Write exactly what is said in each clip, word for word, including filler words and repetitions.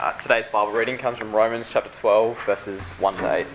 Uh, today's Bible reading comes from Romans chapter twelve, verses one to eight.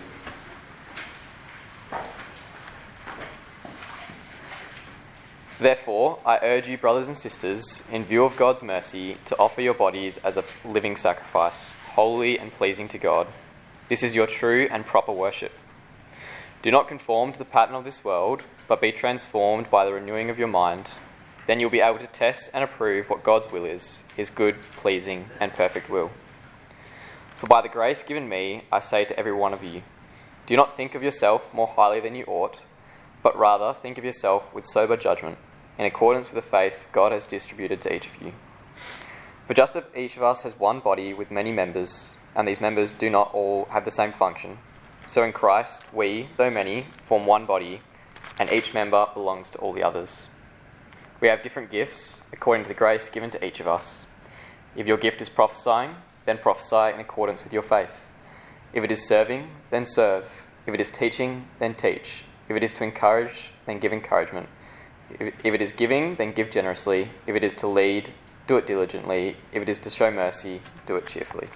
Therefore, I urge you, brothers and sisters, in view of God's mercy, to offer your bodies as a living sacrifice, holy and pleasing to God. This is your true and proper worship. Do not conform to the pattern of this world, but be transformed by the renewing of your mind. Then you'll be able to test and approve what God's will is, his good, pleasing, and perfect will. For by the grace given me, I say to every one of you, do not think of yourself more highly than you ought, but rather think of yourself with sober judgment, in accordance with the faith God has distributed to each of you. For just as each of us has one body with many members, and these members do not all have the same function, so in Christ we, though many, form one body, and each member belongs to all the others. We have different gifts, according to the grace given to each of us. If your gift is prophesying, then prophesy in accordance with your faith. If it is serving, then serve. If it is teaching, then teach. If it is to encourage, then give encouragement. If it is giving, then give generously. If it is to lead, do it diligently. If it is to show mercy, do it cheerfully.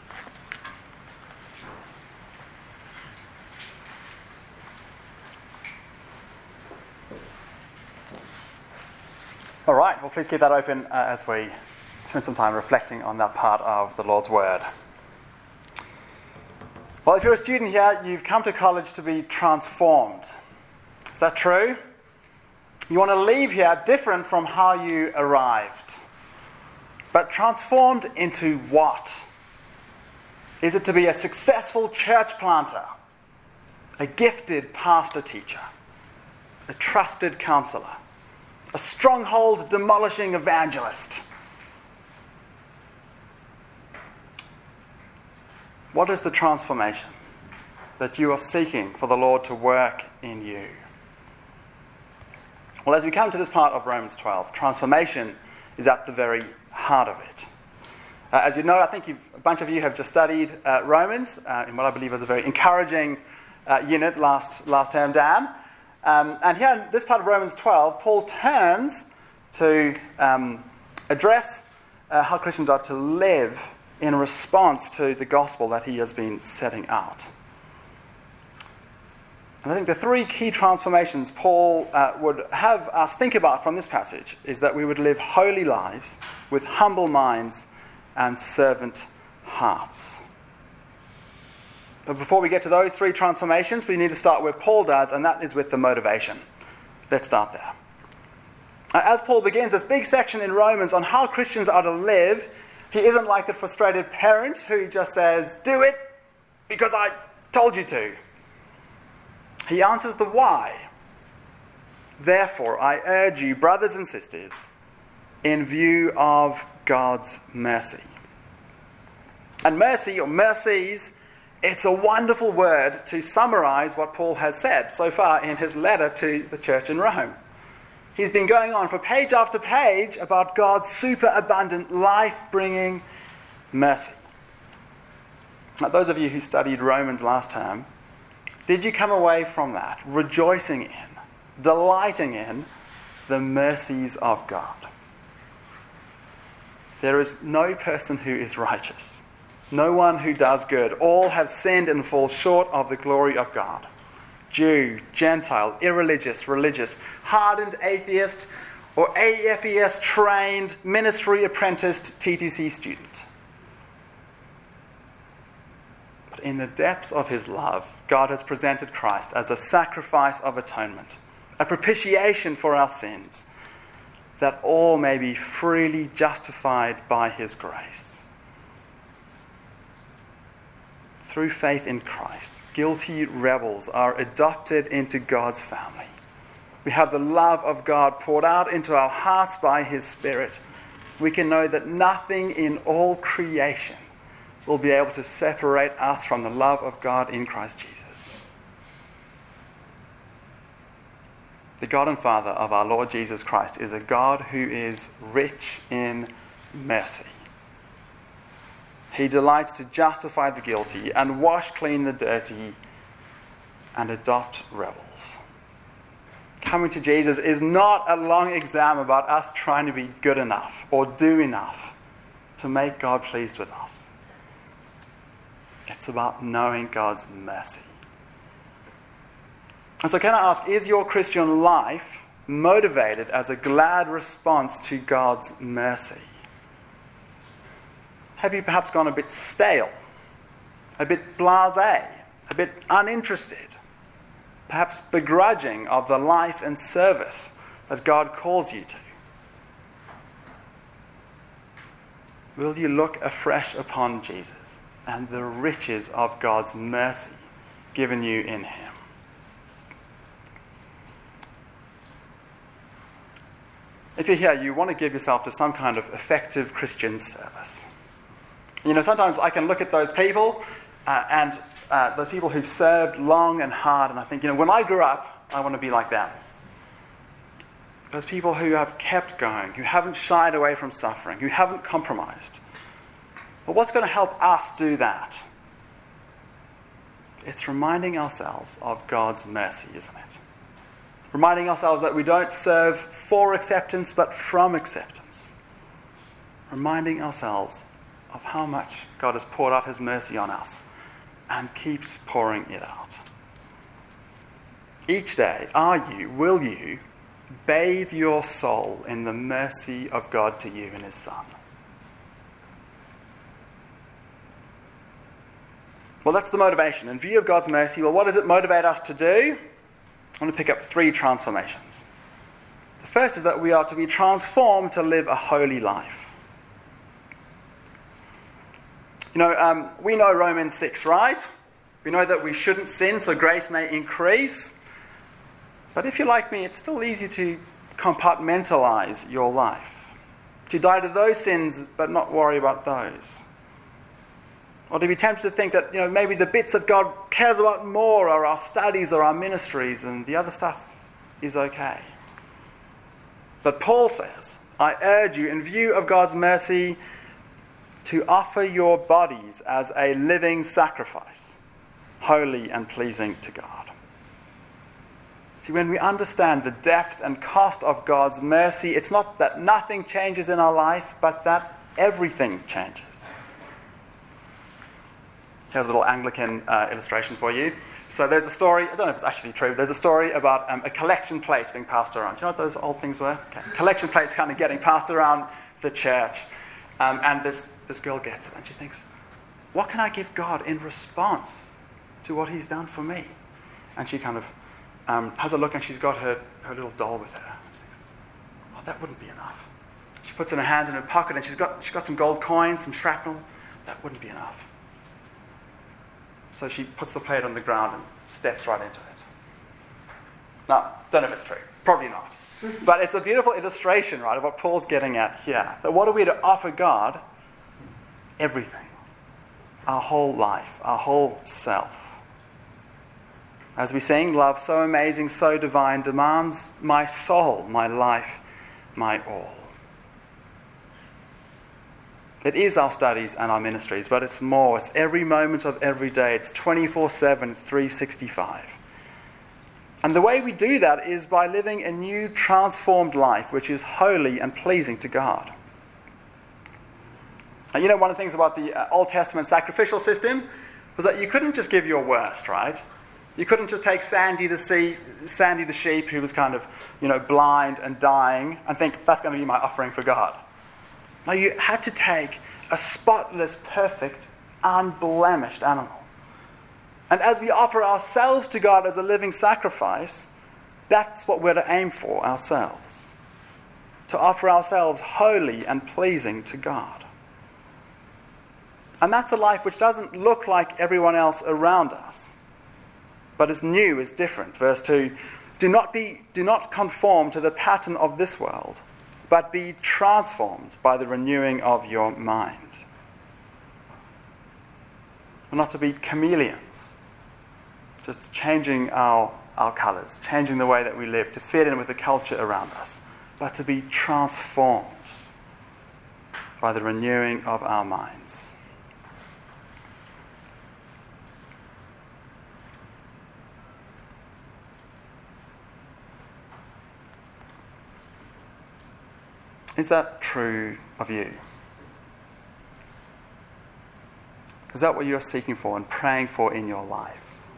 All right, well, please keep that open uh, as we spend some time reflecting on that part of the Lord's Word. Well, if you're a student here, you've come to college to be transformed. Is that true? You want to leave here different from how you arrived. But transformed into what? Is it to be a successful church planter, a gifted pastor-teacher, a trusted counselor, a stronghold demolishing evangelist? What is the transformation that you are seeking for the Lord to work in you? Well, as we come to this part of Romans twelve, transformation is at the very heart of it. Uh, as you know, I think you've, a bunch of you have just studied uh, Romans uh, in what I believe was a very encouraging uh, unit last, last term, Dan. Um, and here in this part of Romans twelve, Paul turns to um, address uh, how Christians are to live in response to the gospel that he has been setting out. And I think the three key transformations Paul uh, would have us think about from this passage is that we would live holy lives with humble minds and servant hearts. But before we get to those three transformations, we need to start where Paul does, and that is with the motivation. Let's start there. As Paul begins this big section in Romans on how Christians are to live, he isn't like the frustrated parent who just says, do it because I told you to. He answers the why. Therefore, I urge you, brothers and sisters, in view of God's mercy. And mercy, or mercies, it's a wonderful word to summarize what Paul has said so far in his letter to the church in Rome. He's been going on for page after page about God's superabundant, life-bringing mercy. Now, those of you who studied Romans last term, did you come away from that rejoicing in, delighting in the mercies of God? There is no person who is righteous, no one who does good. All have sinned and fall short of the glory of God. Jew, Gentile, irreligious, religious, hardened atheist, or A F E S-trained, ministry-apprenticed T T C student. But in the depths of his love, God has presented Christ as a sacrifice of atonement, a propitiation for our sins, that all may be freely justified by his grace. Through faith in Christ, guilty rebels are adopted into God's family. We have the love of God poured out into our hearts by his Spirit. We can know that nothing in all creation will be able to separate us from the love of God in Christ Jesus. The God and Father of our Lord Jesus Christ is a God who is rich in mercy. He delights to justify the guilty and wash clean the dirty and adopt rebels. Coming to Jesus is not a long exam about us trying to be good enough or do enough to make God pleased with us. It's about knowing God's mercy. And so can I ask, is your Christian life motivated as a glad response to God's mercy? Have you perhaps gone a bit stale, a bit blasé, a bit uninterested, perhaps begrudging of the life and service that God calls you to? Will you look afresh upon Jesus and the riches of God's mercy given you in him? If you're here, you want to give yourself to some kind of effective Christian service. You know, sometimes I can look at those people uh, and uh, those people who've served long and hard, and I think, you know, when I grew up, I want to be like them. Those people who have kept going, who haven't shied away from suffering, who haven't compromised. But what's going to help us do that? It's reminding ourselves of God's mercy, isn't it? Reminding ourselves that we don't serve for acceptance, but from acceptance. Reminding ourselves of how much God has poured out his mercy on us and keeps pouring it out. Each day, are you, will you, bathe your soul in the mercy of God to you in his Son? Well, that's the motivation. In view of God's mercy, well, what does it motivate us to do? I'm going to pick up three transformations. The first is that we are to be transformed to live a holy life. You know, um, we know Romans six, right? We know that we shouldn't sin so grace may increase. But if you're like me, it's still easy to compartmentalize your life. To die to those sins, but not worry about those. Or to be tempted to think that, you know, maybe the bits that God cares about more are our studies or our ministries, and the other stuff is okay. But Paul says, I urge you, in view of God's mercy, to offer your bodies as a living sacrifice, holy and pleasing to God. See, when we understand the depth and cost of God's mercy, it's not that nothing changes in our life, but that everything changes. Here's a little Anglican uh, illustration for you. So there's a story, I don't know if it's actually true, but there's a story about um, a collection plate being passed around. Do you know what those old things were? Okay. Collection plates kind of getting passed around the church. Um, and this, this girl gets it and she thinks, what can I give God in response to what he's done for me? And she kind of um, has a look and she's got her, her little doll with her. She thinks, oh, that wouldn't be enough. She puts in her hands in her pocket and she's got, she's got some gold coins, some shrapnel. That wouldn't be enough. So she puts the plate on the ground and steps right into it. Now, don't know if it's true. Probably not. But it's a beautiful illustration, right, of what Paul's getting at here. That what are we to offer God? Everything. Our whole life, our whole self. As we sing, love so amazing, so divine, demands my soul, my life, my all. It is our studies and our ministries, but it's more. It's every moment of every day. It's twenty-four seven, three sixty-five. And the way we do that is by living a new transformed life, which is holy and pleasing to God. And you know, one of the things about the uh, Old Testament sacrificial system was that you couldn't just give your worst, right? You couldn't just take Sandy the, sea, Sandy the sheep, who was kind of, you know, blind and dying, and think, that's going to be my offering for God. No, you had to take a spotless, perfect, unblemished animal. And as we offer ourselves to God as a living sacrifice, that's what we're to aim for ourselves. To offer ourselves holy and pleasing to God. And that's a life which doesn't look like everyone else around us, but is new, is different. Verse two, do not be, do not conform to the pattern of this world, but be transformed by the renewing of your mind. We're not to be chameleons, just changing our, our colours, changing the way that we live to fit in with the culture around us, but to be transformed by the renewing of our minds. Is that true of you? Is that what you're seeking for and praying for in your life?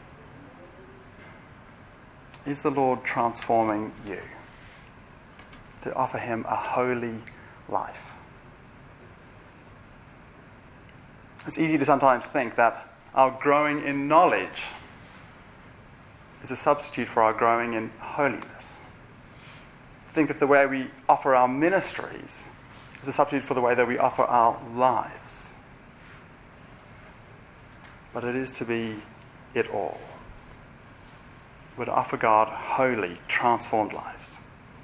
Is the Lord transforming you to offer him a holy life? It's easy to sometimes think that our growing in knowledge is a substitute for our growing in holiness. Think that the way we offer our ministries is a substitute for the way that we offer our lives. But it is to be it all. We're to offer God holy, transformed lives.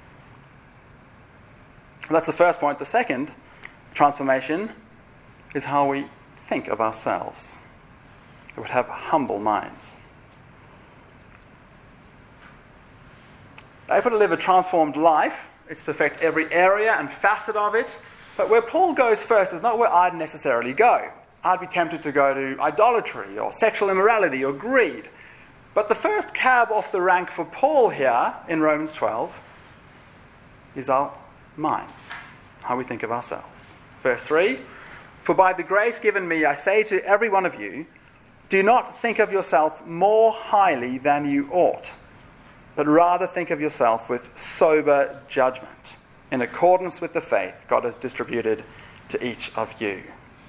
And that's the first point. The second transformation is how we think of ourselves. We would have humble minds. If we're to live a transformed life, it's to affect every area and facet of it. But where Paul goes first is not where I'd necessarily go. I'd be tempted to go to idolatry or sexual immorality or greed. But the first cab off the rank for Paul here in Romans twelve is our minds, how we think of ourselves. Verse three, "For by the grace given me, I say to every one of you, do not think of yourself more highly than you ought, but rather think of yourself with sober judgment, in accordance with the faith God has distributed to each of you."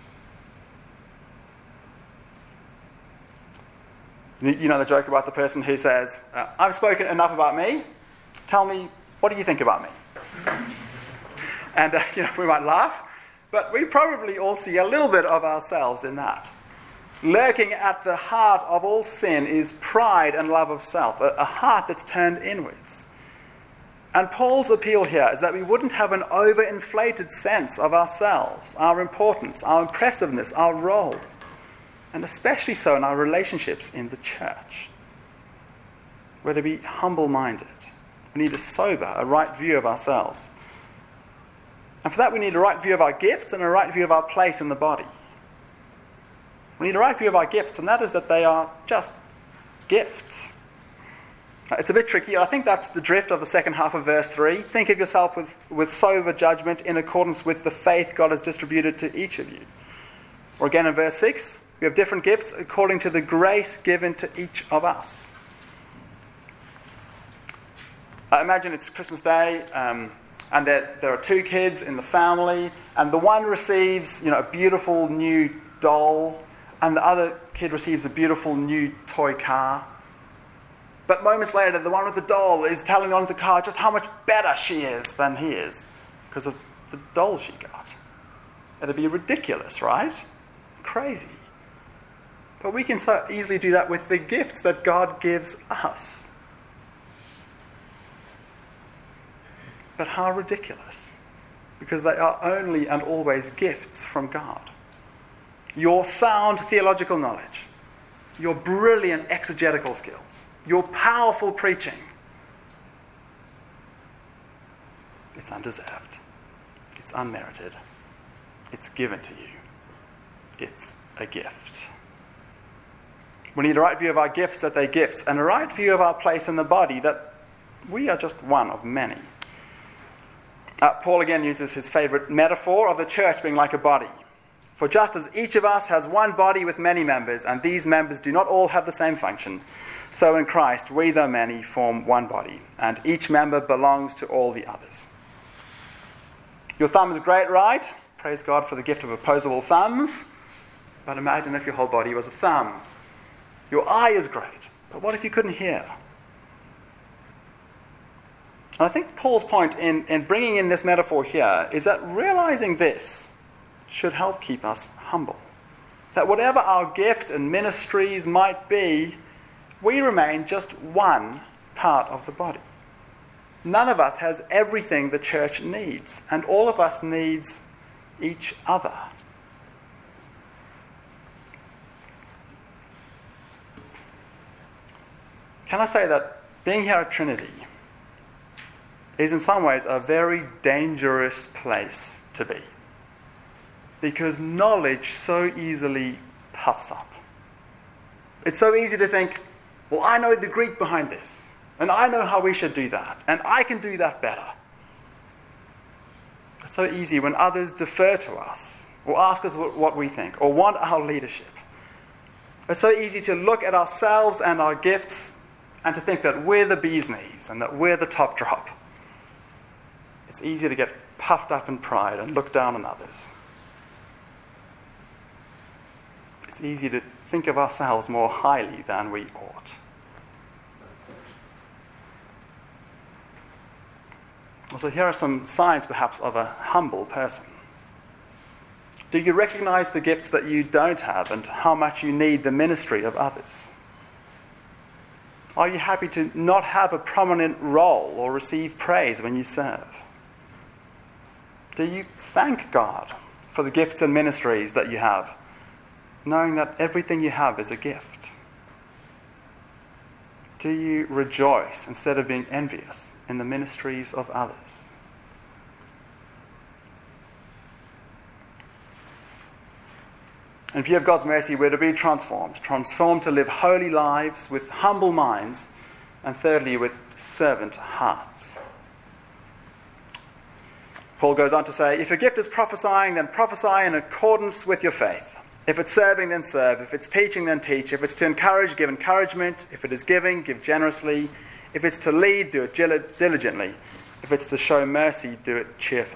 You know the joke about the person who says, uh, "I've spoken enough about me. Tell me, what do you think about me?" And uh, you know, we might laugh, but we probably all see a little bit of ourselves in that. Lurking at the heart of all sin is pride and love of self, a, a heart that's turned inwards. And Paul's appeal here is that we wouldn't have an overinflated sense of ourselves, our importance, our impressiveness, our role, and especially so in our relationships in the church. We're to be humble-minded. We need a sober, a right view of ourselves. And for that we need a right view of our gifts and a right view of our place in the body. We need a right view of our gifts, and that is that they are just gifts. It's a bit tricky. I think that's the drift of the second half of verse three. Think of yourself with, with sober judgment in accordance with the faith God has distributed to each of you. Or again in verse six, we have different gifts according to the grace given to each of us. I imagine it's Christmas Day, um, and there, there are two kids in the family, and the one receives, you know, a beautiful new doll, and the other kid receives a beautiful new toy car. But moments later, the one with the doll is telling the one with the car just how much better she is than he is because of the doll she got. It'd be ridiculous, right? Crazy. But we can so easily do that with the gifts that God gives us. But how ridiculous, because they are only and always gifts from God. Your sound theological knowledge, your brilliant exegetical skills, your powerful preaching, it's undeserved, it's unmerited, it's given to you, it's a gift. We need a right view of our gifts that they're gifts, and a right view of our place in the body that we are just one of many. Uh, Paul again uses his favourite metaphor of the church being like a body. For just as each of us has one body with many members, and these members do not all have the same function, so in Christ we, though many, form one body, and each member belongs to all the others. Your thumb is great, right? Praise God for the gift of opposable thumbs. But imagine if your whole body was a thumb. Your eye is great, but what if you couldn't hear? And I think Paul's point in, in bringing in this metaphor here is that realizing this should help keep us humble. That whatever our gift and ministries might be, we remain just one part of the body. None of us has everything the church needs, and all of us needs each other. Can I say that being here at Trinity is in some ways a very dangerous place to be? Because knowledge so easily puffs up. It's so easy to think, well, I know the Greek behind this, and I know how we should do that, and I can do that better. It's so easy when others defer to us, or ask us what we think, or want our leadership, It's so easy to look at ourselves and our gifts and to think that we're the bee's knees and that we're the top drop. It's easy to get puffed up in pride and look down on others. It's easy to think of ourselves more highly than we ought. So here are some signs, perhaps, of a humble person. Do you recognize the gifts that you don't have and how much you need the ministry of others? Are you happy to not have a prominent role or receive praise when you serve? Do you thank God for the gifts and ministries that you have, knowing that everything you have is a gift? Do you rejoice instead of being envious in the ministries of others? In view of God's mercy, we're to be transformed. Transformed to live holy lives with humble minds, and thirdly, with servant hearts. Paul goes on to say, if your gift is prophesying, then prophesy in accordance with your faith. If it's serving, then serve. If it's teaching, then teach. If it's to encourage, give encouragement. If it is giving, give generously. If it's to lead, do it diligently. If it's to show mercy, do it cheerfully.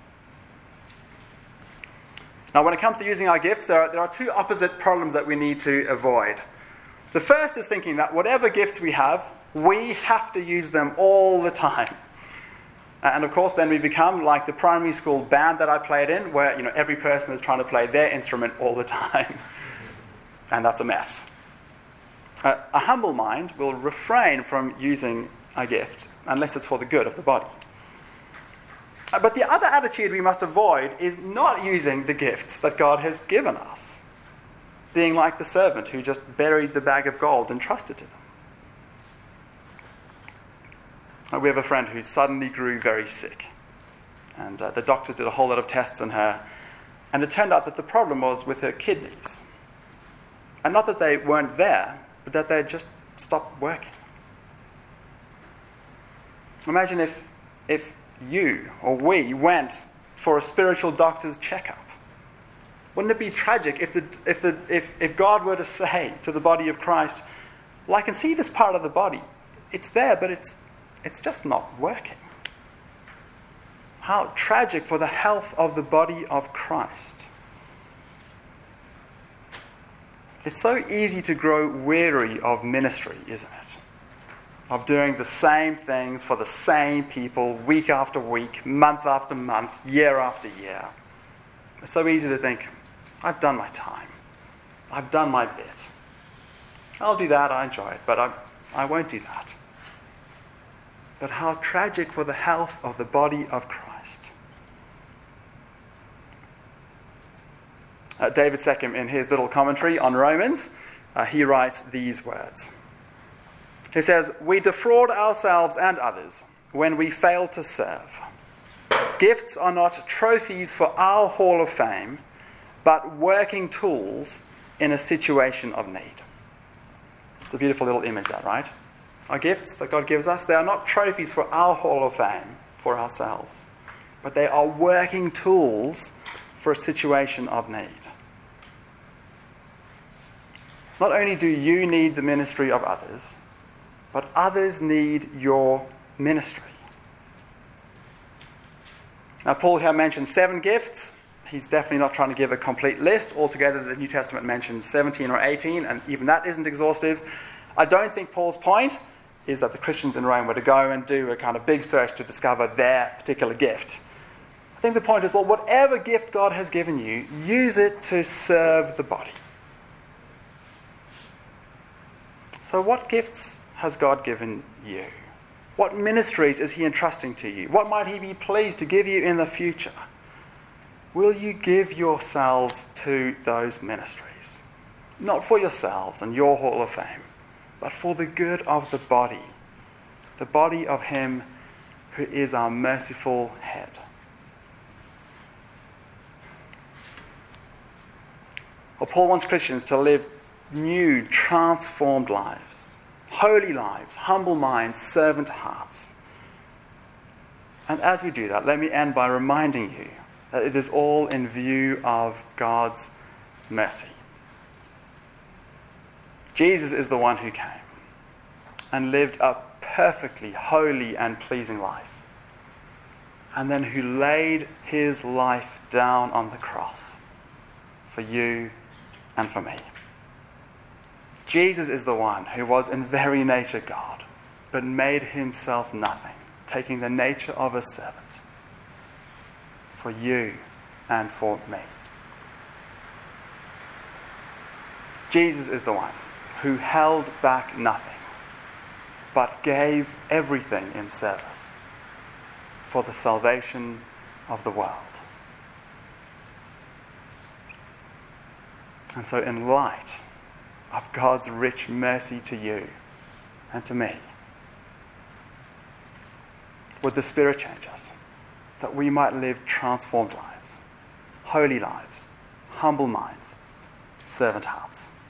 Now, when it comes to using our gifts, there are, there are two opposite problems that we need to avoid. The first is thinking that whatever gifts we have, we have to use them all the time. And of course, then we become like the primary school band that I played in, where you know every person is trying to play their instrument all the time. And that's a mess. Uh, a humble mind will refrain from using a gift unless it's for the good of the body. But the other attitude we must avoid is not using the gifts that God has given us, being like the servant who just buried the bag of gold entrusted to them. We have a friend who suddenly grew very sick, and uh, the doctors did a whole lot of tests on her, and it turned out that the problem was with her kidneys. And not that they weren't there, but that they had just stopped working. Imagine if if you or we went for a spiritual doctor's checkup. Wouldn't it be tragic if the if the if, if God were to say to the body of Christ, well, I can see this part of the body. It's there, but it's it's just not working. How tragic for the health of the body of Christ. It's so easy to grow weary of ministry, isn't it? Of doing the same things for the same people week after week, month after month, year after year. It's so easy to think, I've done my time. I've done my bit. I'll do that, I enjoy it, but I, I won't do that. But how tragic for the health of the body of Christ. Uh, David Seckham, in his little commentary on Romans, uh, he writes these words. He says, we defraud ourselves and others when we fail to serve. Gifts are not trophies for our hall of fame, but working tools in a situation of need. It's a beautiful little image, that, right? Our gifts that God gives us, they are not trophies for our hall of fame, for ourselves, but they are working tools for a situation of need. Not only do you need the ministry of others, but others need your ministry. Now, Paul here mentions seven gifts. He's definitely not trying to give a complete list. Altogether, the New Testament mentions seventeen or eighteen, and even that isn't exhaustive. I don't think Paul's point is that the Christians in Rome were to go and do a kind of big search to discover their particular gift. I think the point is, well, whatever gift God has given you, use it to serve the body. So what gifts has God given you? What ministries is he entrusting to you? What might he be pleased to give you in the future? Will you give yourselves to those ministries? Not for yourselves and your hall of fame, but for the good of the body, the body of him who is our merciful head. Well, Paul wants Christians to live new, transformed lives, holy lives, humble minds, servant hearts. And as we do that, let me end by reminding you that it is all in view of God's mercy. Jesus is the one who came and lived a perfectly holy and pleasing life, and then who laid his life down on the cross for you and for me. Jesus is the one who was in very nature God, but made himself nothing, taking the nature of a servant for you and for me. Jesus is the one who held back nothing, but gave everything in service for the salvation of the world. And so in light of God's rich mercy to you and to me, would the Spirit change us, that we might live transformed lives, holy lives, humble minds, servant hearts.